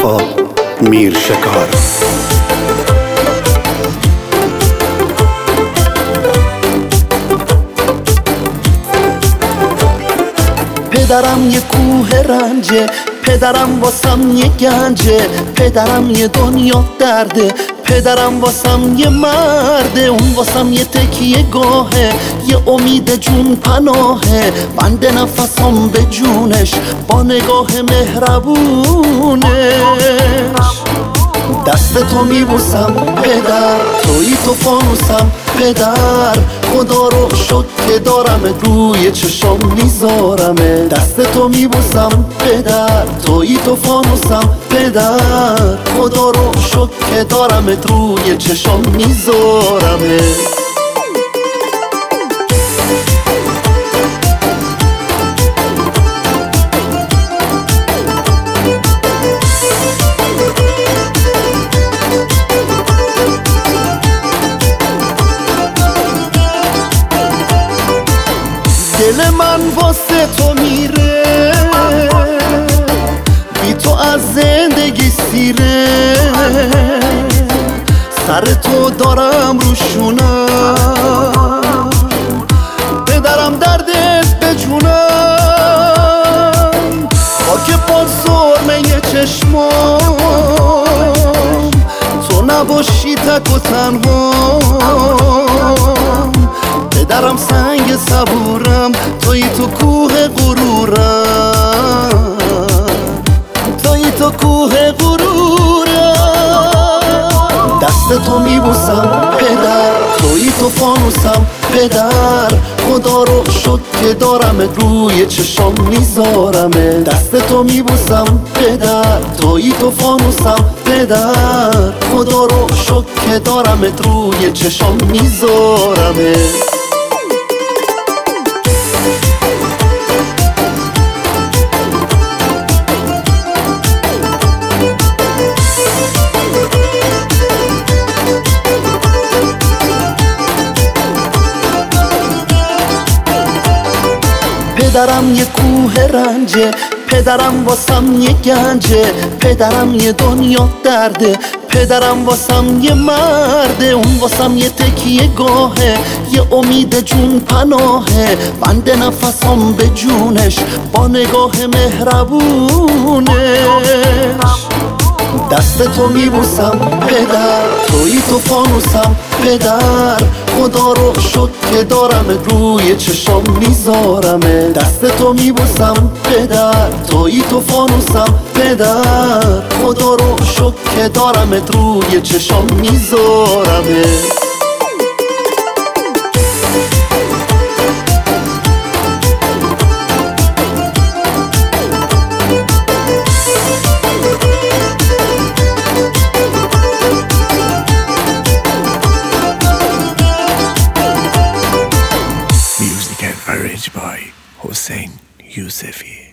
وفا میرشکار. پدرم یه کوه رنجه، پدرم واسم یه گنجه، پدرم یه دنیا درده، پدرم واسم یه مرده، اون واسم یه تکیه گاهه، یه امید جون پناهه، بند نفسم به جونش با نگاه مهربونش. دست تو میبوسم پدر، تویی تو فانوسم پدر، خدا رو شد که دارم روی چشم میذارمه. دست تو میبوسم پدر، تویی تو فانوسم پدر، خدا رو شد که دارم روی چشم میذارمه. دل من واسه تو میره، بی تو از زندگی سیره، سر تو دارم روشونم، پدرم دردت به جونم، خاک پا سرمه چشمام، تو نباشی تک و تنها، پدرم سنگ صبورم، توی تو کوه غرورم، توی تو کوه غرورم. دست تو میبوسم پدر، توی تو فانوسم پدر، خدا رو شد که دارم روی چشم میذارمه. دست تو میبوسم پدر، توی تو فانوسم پدر، خدا رو شد که دارم روی چشم میذارمه. پدرم یه کوه رنجه، پدرم واسم یه گنجه، پدرم یه دنیا درده، پدرم واسم یه مرده، اون واسم یه تکیه گاهه، یه امید جون پناهه، بند نفسم به جونش با نگاه مهربونش. دست تو میبوسم پدر، توی تو فانوسم پدر، خدا رو شد که دارم روی چشم میذارمه. دست تو میبوسم پدر، توی تو فانوسم پدر، خدا رو شد که دارم روی چشم میذارمه. Music and arranged by Hossein Yousefi.